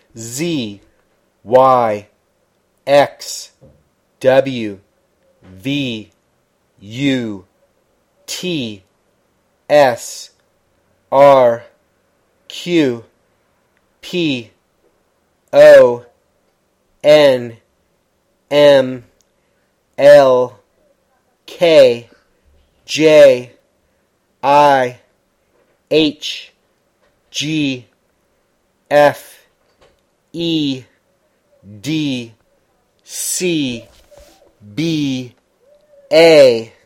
Z, Y, X, W, V, U, T, S, R, Q, P, O, N, M, L, K, J, I, H, G, F, E, D, C, B, A.